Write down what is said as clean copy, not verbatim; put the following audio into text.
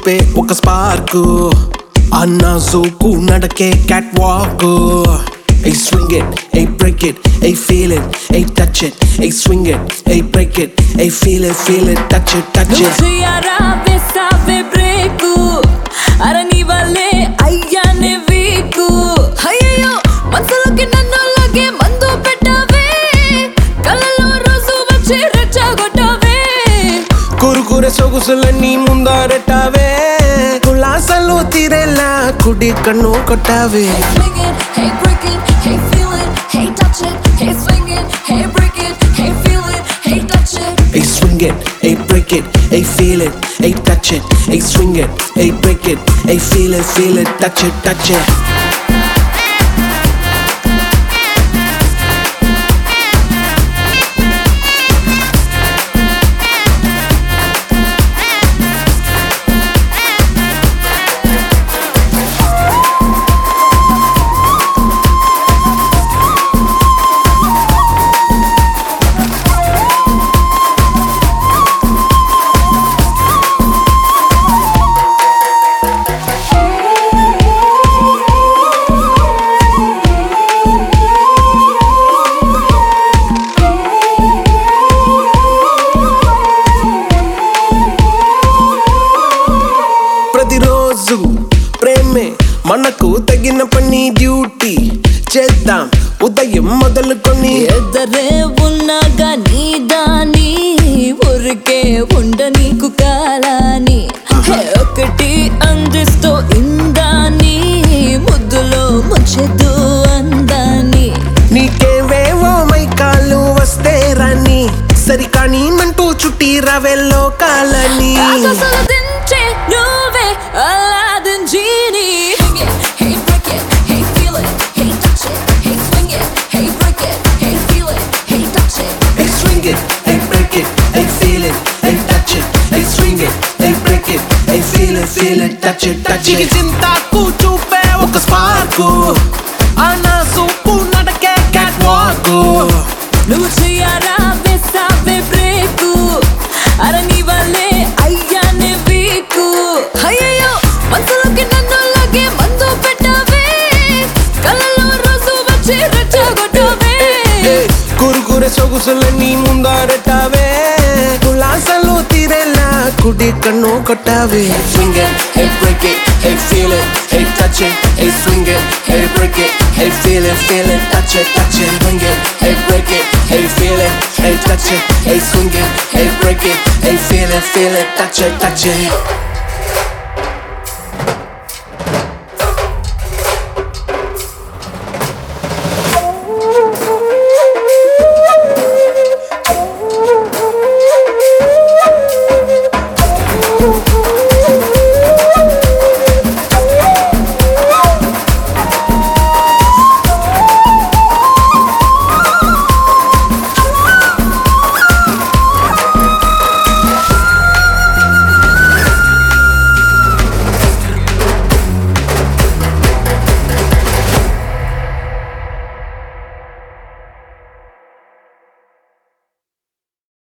చూపే ఒక స్పార్క్ అన్నా జోకు నడకే catwalk Hey swing it, hey break it, hey feel it, hey touch it, hey swing it, hey break it, hey feel it, touch it, touch it. Nuchiyara vesave breaku, arani vale ayyane veeku. Ayyo, mansuloki nannu lage mandu pettave, kalalo roju vachi rechagottave. Kurukure sogusulanni mundarettave, kulasalu tirela kudi kannu kottave. Hey swing it, hey break it, hey feel it, hey touch it, hey swing it, hey break it, hey feel it, hey touch it. Hey swing it, hey break it, hey feel it, hey touch it, hey swing it, hey break it, hey feel it, touch it, touch it. ప్రతిరోజు ప్రేమే మనకు తగిన పని duty చేద్దాం ఉదయం మొదలుకొని ఎదరే ఉన్నాగా నీ దాని ఊరికే ఉండ నీకు కాలాని ఒకటి అందిస్తూ ఇందాని ముద్దులో ముంచెద్దు అందాని నీకేవేవో మైకాలు వస్తే రాని సరికాని మంటూ చుట్టి రవెల్లో కాలని ఆకాశాలు దించే నువ్వే Aladdin genie. Hey break it, hey feel it, hey touch it, hey swing it, hey break it, hey feel it, hey touch it. Hey swing it, hey break it, hey feel it, hey touch it, hey swing it, hey break it, hey feel it, touch it, touch it. చింతాకు చూపే ఒక spark అన్నా సూపు నడకే cat walk నువ్వు చెయ్యారా వేసావే break అరని వల్లే అయ్యానే week అయ్యయ్యో మనసులోకి నన్ను లాగే మందు పెట్టావే కళ్ళలో రోజు వచ్చి రెచ్చగొట్టావే కురుకురే సొగుసులన్నీ ముందారెట్టావే కులాసలు తీరేలా కుడి కన్ను కొట్టావే swing it, hey break it, hey feel it, hey touch it, hey swing it, hey break it, hey feel it, touch it, touch it, swing it, hey break it, hey feel it, hey touch it, hey swing it, hey break it, hey feel it, touch it, touch it.